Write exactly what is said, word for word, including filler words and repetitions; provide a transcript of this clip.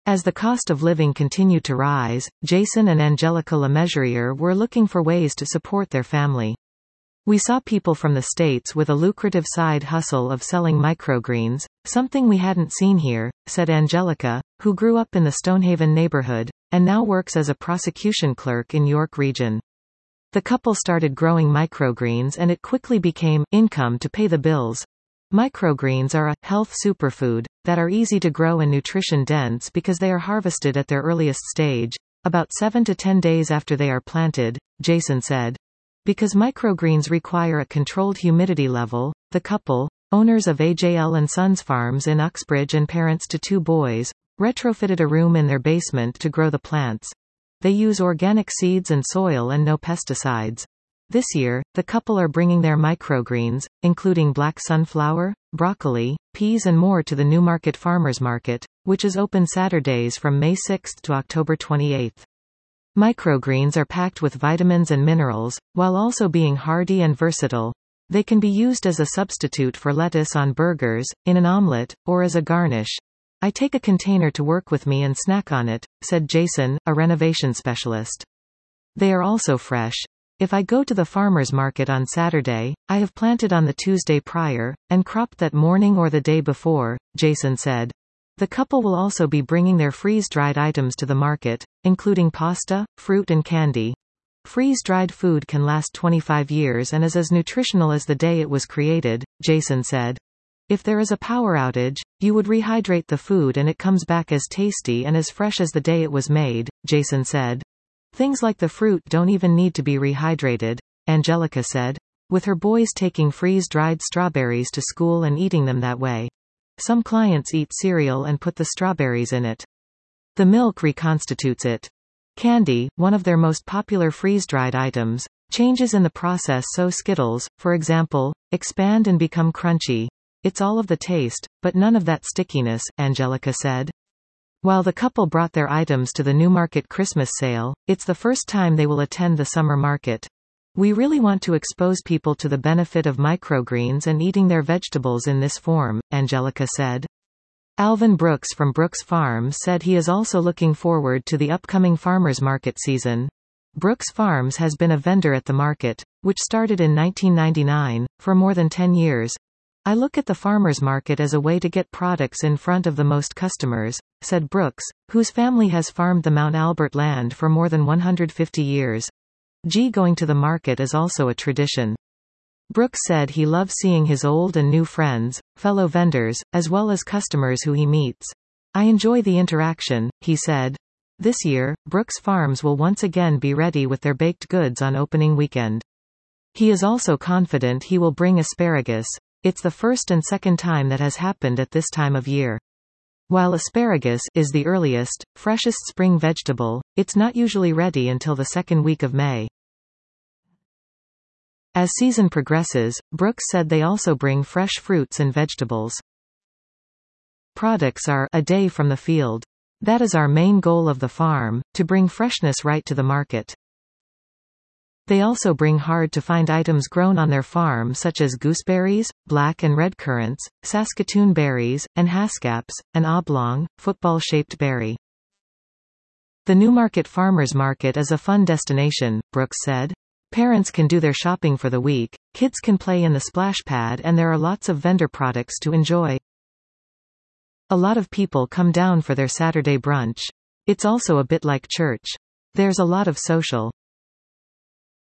As the cost of living continued to rise, Jason and Angelica Lemesurier were looking for ways to support their family. We saw people from the States with a lucrative side hustle of selling microgreens, something we hadn't seen here, said Angelica, who grew up in the Stonehaven neighborhood, and now works as a prosecution clerk in York Region. The couple started growing microgreens and it quickly became income to pay the bills. Microgreens are a health superfood that are easy to grow and nutrition dense because they are harvested at their earliest stage, about seven to ten days after they are planted, Jason said. Because microgreens require a controlled humidity level, the couple, owners of A J L and Sons Farms in Uxbridge and parents to two boys, retrofitted a room in their basement to grow the plants. They use organic seeds and soil and no pesticides. This year, the couple are bringing their microgreens, including black sunflower, broccoli, peas and more to the Newmarket Farmers Market, which is open Saturdays from May sixth to October twenty-eighth. Microgreens are packed with vitamins and minerals, while also being hardy and versatile. They can be used as a substitute for lettuce on burgers, in an omelette, or as a garnish. I take a container to work with me and snack on it, said Jason, a renovation specialist. They are also fresh. If I go to the farmer's market on Saturday, I have planted on the Tuesday prior, and cropped that morning or the day before, Jason said. The couple will also be bringing their freeze-dried items to the market, including pasta, fruit and candy. Freeze-dried food can last twenty-five years and is as nutritional as the day it was created, Jason said. If there is a power outage, you would rehydrate the food and it comes back as tasty and as fresh as the day it was made, Jason said. Things like the fruit don't even need to be rehydrated, Angelica said, with her boys taking freeze-dried strawberries to school and eating them that way. Some clients eat cereal and put the strawberries in it. The milk reconstitutes it. Candy, one of their most popular freeze-dried items, changes in the process so Skittles, for example, expand and become crunchy. It's all of the taste, but none of that stickiness, Angelica said. While the couple brought their items to the Newmarket Christmas sale, it's the first time they will attend the summer market. We really want to expose people to the benefit of microgreens and eating their vegetables in this form, Angelica said. Alvin Brooks from Brooks Farms said he is also looking forward to the upcoming farmers market season. Brooks Farms has been a vendor at the market, which started in nineteen ninety-nine, for more than ten years. I look at the farmers market as a way to get products in front of the most customers, said Brooks, whose family has farmed the Mount Albert land for more than one hundred fifty years. G going to the market is also a tradition. Brooks said he loves seeing his old and new friends, fellow vendors, as well as customers who he meets. I enjoy the interaction, he said. This year, Brooks Farms will once again be ready with their baked goods on opening weekend. He is also confident he will bring asparagus. It's the first and second time that has happened at this time of year. While asparagus is the earliest, freshest spring vegetable, it's not usually ready until the second week of May. As season progresses, Brooks said they also bring fresh fruits and vegetables. Products are a day from the field. That is our main goal of the farm, to bring freshness right to the market. They also bring hard-to-find items grown on their farm such as gooseberries, black and red currants, Saskatoon berries, and haskaps, an oblong, football-shaped berry. The Newmarket Farmers Market is a fun destination, Brooks said. Parents can do their shopping for the week, kids can play in the splash pad and there are lots of vendor products to enjoy. A lot of people come down for their Saturday brunch. It's also a bit like church. There's a lot of social